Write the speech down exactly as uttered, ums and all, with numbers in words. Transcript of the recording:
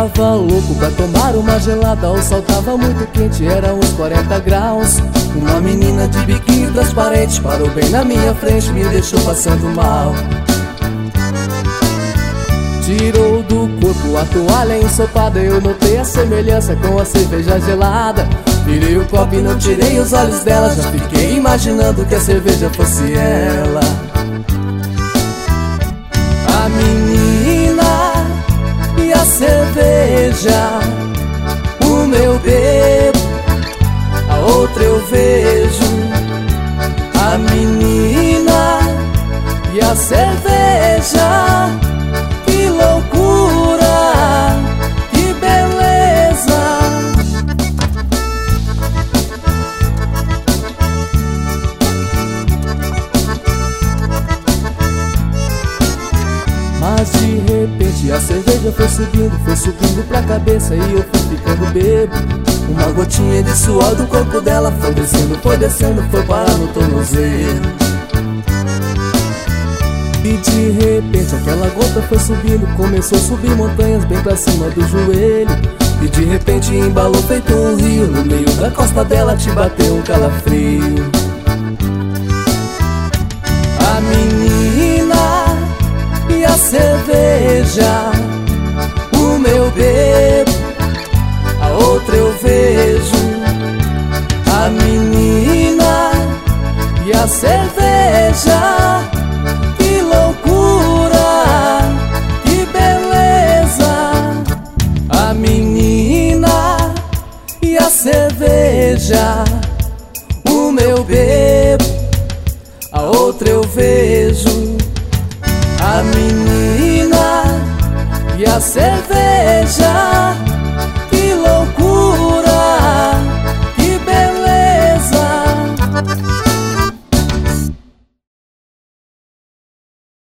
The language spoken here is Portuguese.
Tava louco pra tomar uma gelada, o sol tava muito quente, era uns quarenta graus. Uma menina de biquíni transparente parou bem na minha frente, me deixou passando mal. Tirou do corpo a toalha ensopada, eu notei a semelhança com a cerveja gelada. Virei o copo e não tirei os olhos dela, já fiquei imaginando que a cerveja fosse ela. A menina e a cerveja, uma eu bebo, a outra eu vejo. A menina e a cerveja, que loucura, que beleza. Mas de repente a cerveja foi subindo, foi subindo pra cabeça e eu fui ficando bêbado. Uma gotinha de suor do corpo dela foi descendo, foi descendo, foi parar no tornozelo. E de repente aquela gota foi subindo, começou a subir montanhas bem pra cima do joelho. E de repente embalou feito um rio, no meio da costa dela te bateu um calafrio. A menina e a cerveja, uma eu bebo, a outra eu vejo. A menina e a cerveja, que loucura, que beleza. A menina e a cerveja, uma eu bebo, a outra eu vejo. A menina e a cerveja,